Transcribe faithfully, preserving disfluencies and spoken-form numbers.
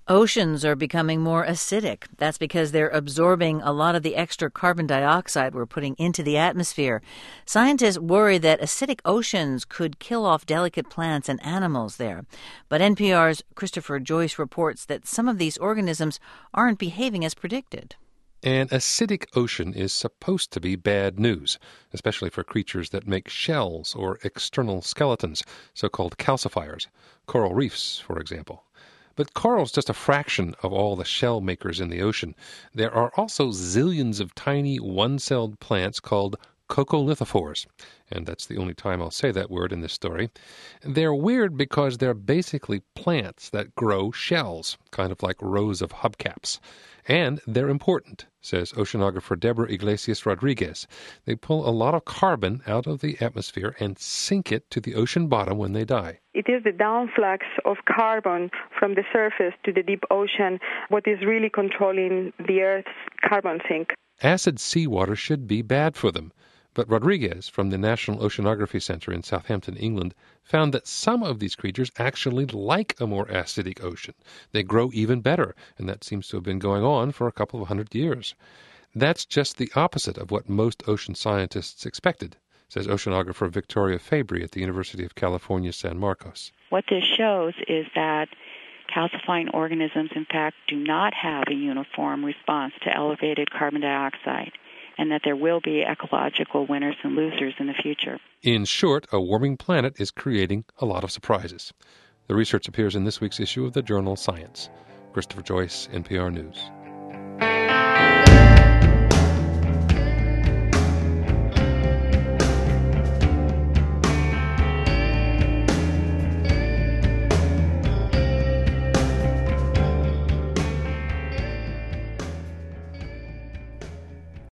Oceans are becoming more acidic. That's because they're absorbing a lot of the extra carbon dioxide we're putting into the atmosphere. Scientists worry that acidic oceans could kill off delicate plants and animals there. But N P R's Christopher Joyce reports that some of these organisms aren't behaving as predicted. An acidic ocean is supposed to be bad news, especially for creatures that make shells or external skeletons, so-called calcifiers, coral reefs, for example. But coral's just a fraction of all the shell makers in the ocean. There are also zillions of tiny one-celled plants called coccolithophores, and that's the only time I'll say that word in this story. They're weird because they're basically plants that grow shells, kind of like rows of hubcaps. And they're important, says oceanographer Deborah Iglesias Rodriguez. They pull a lot of carbon out of the atmosphere and sink it to the ocean bottom when they die. It is the downflux of carbon from the surface to the deep ocean what is really controlling the Earth's carbon sink. Acid seawater should be bad for them. But Rodriguez, from the National Oceanography Center in Southampton, England, found that some of these creatures actually like a more acidic ocean. They grow even better, and that seems to have been going on for a couple of hundred years. That's just the opposite of what most ocean scientists expected, says oceanographer Victoria Fabry at the University of California, San Marcos. What this shows is that calcifying organisms, in fact, do not have a uniform response to elevated carbon dioxide, and that there will be ecological winners and losers in the future. In short, a warming planet is creating a lot of surprises. The research appears in this week's issue of the journal Science. Christopher Joyce, N P R News.